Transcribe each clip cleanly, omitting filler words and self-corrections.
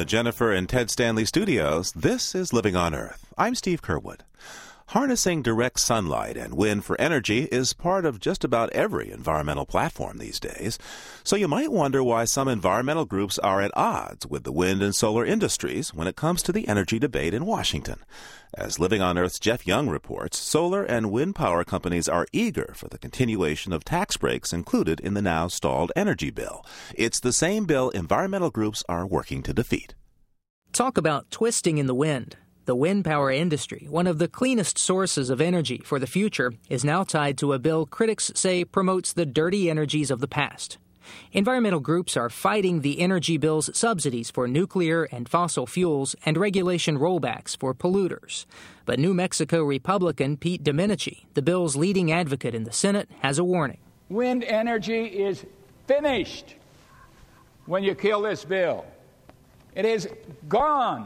the Jennifer and Ted Stanley studios, this is Living on Earth. I'm Steve Curwood. Harnessing direct sunlight and wind for energy is part of just about every environmental platform these days. So you might wonder why some environmental groups are at odds with the wind and solar industries when it comes to the energy debate in Washington. As Living on Earth's Jeff Young reports, solar and wind power companies are eager for the continuation of tax breaks included in the now stalled energy bill. It's the same bill environmental groups are working to defeat. Talk about twisting in the wind. The wind power industry, one of the cleanest sources of energy for the future, is now tied to a bill critics say promotes the dirty energies of the past. Environmental groups are fighting the energy bill's subsidies for nuclear and fossil fuels and regulation rollbacks for polluters. But New Mexico Republican Pete Domenici, the bill's leading advocate in the Senate, has a warning. Wind energy is finished when you kill this bill. It is gone.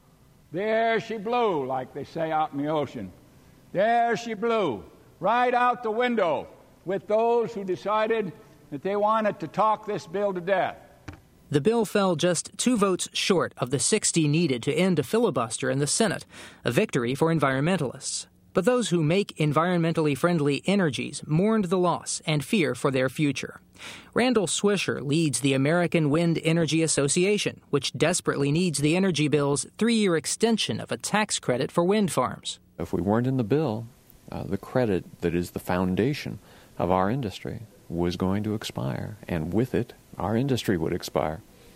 There she blew, like they say out in the ocean. There she blew, right out the window with those who decided that they wanted to talk this bill to death. The bill fell just 2 votes short of the 60 needed to end a filibuster in the Senate, a victory for environmentalists. But those who make environmentally friendly energies mourned the loss and fear for their future. Randall Swisher leads the American Wind Energy Association, which desperately needs the energy bill's 3-year extension of a tax credit for wind farms. If we weren't in the bill, the credit that is the foundation of our industry was going to expire, and with it, our industry would expire.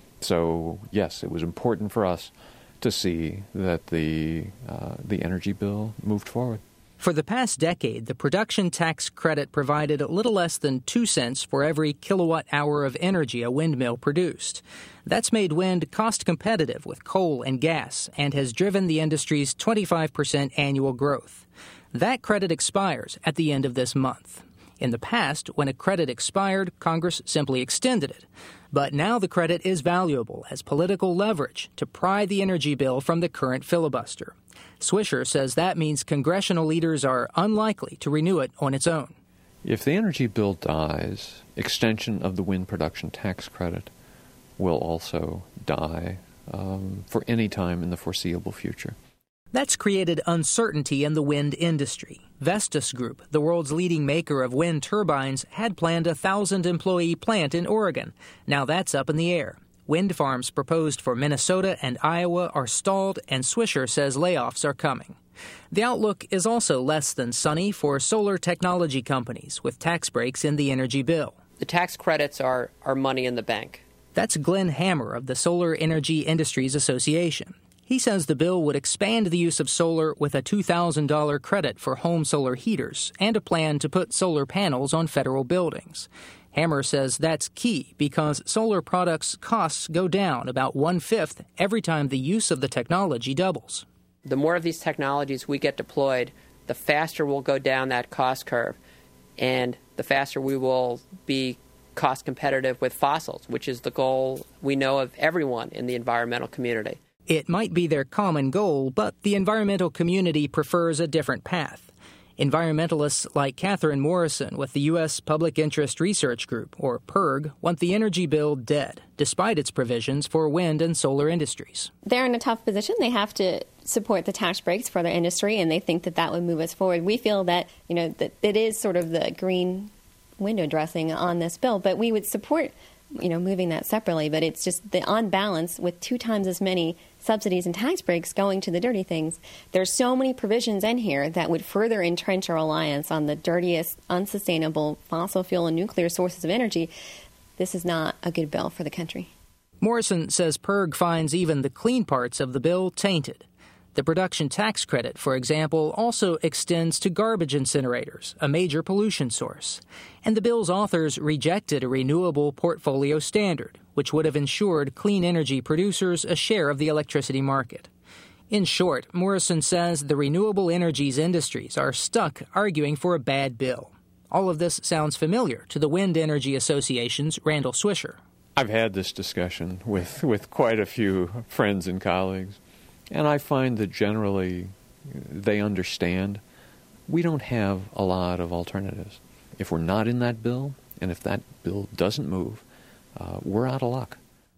So, yes, it was important for us to see that the energy bill moved forward. For the past decade, the production tax credit provided a little less than 2 cents for every kilowatt hour of energy a windmill produced. That's made wind cost competitive with coal and gas and has driven the industry's 25% annual growth. That credit expires at the end of this month. In the past, when a credit expired, Congress simply extended it. But now the credit is valuable as political leverage to pry the energy bill from the current filibuster. Swisher says that means congressional leaders are unlikely to renew it on its own. If the energy bill dies, extension of the wind production tax credit will also die for any time in the foreseeable future. That's created uncertainty in the wind industry. Vestas Group, the world's leading maker of wind turbines, had planned a 1,000-employee plant in Oregon. Now that's up in the air. Wind farms proposed for Minnesota and Iowa are stalled, and Swisher says layoffs are coming. The outlook is also less than sunny for solar technology companies with tax breaks in the energy bill. The tax credits are money in the bank. That's Glenn Hammer of the Solar Energy Industries Association. He says the bill would expand the use of solar with a $2,000 credit for home solar heaters and a plan to put solar panels on federal buildings. Hammer says that's key because solar products' costs go down about 1/5 every time the use of the technology doubles. The more of these technologies we get deployed, the faster we'll go down that cost curve, and the faster we will be cost competitive with fossils, which is the goal we know of everyone in the environmental community. It might be their common goal, but the environmental community prefers a different path. Environmentalists like Catherine Morrison with the U.S. Public Interest Research Group, or PIRG, want the energy bill dead, despite its provisions for wind and solar industries. They're in a tough position. They have to support the tax breaks for their industry, and they think that that would move us forward. We feel that, that it is sort of the green window dressing on this bill, but we would support moving that separately. But it's just the on balance with 2 times as many subsidies and tax breaks going to the dirty things. There's so many provisions in here that would further entrench our reliance on the dirtiest, unsustainable fossil fuel and nuclear sources of energy. This is not a good bill for the country. Morrison says PIRG finds even the clean parts of the bill tainted. The production tax credit, for example, also extends to garbage incinerators, a major pollution source. And the bill's authors rejected a renewable portfolio standard, which would have ensured clean energy producers a share of the electricity market. In short, Morrison says the renewable energies industries are stuck arguing for a bad bill. All of this sounds familiar to the Wind Energy Association's Randall Swisher. I've had this discussion with quite a few friends and colleagues. And I find that generally they understand we don't have a lot of alternatives. If we're not in that bill, and if that bill doesn't move, we're out of luck.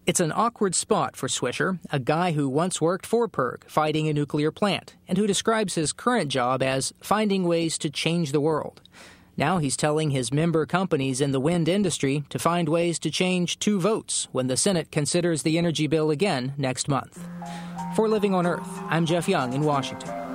It's an awkward spot for Swisher, a guy who once worked for PERG, fighting a nuclear plant, and who describes his current job as finding ways to change the world. Now he's telling his member companies in the wind industry to find ways to change 2 votes when the Senate considers the energy bill again next month. For Living on Earth, I'm Jeff Young in Washington.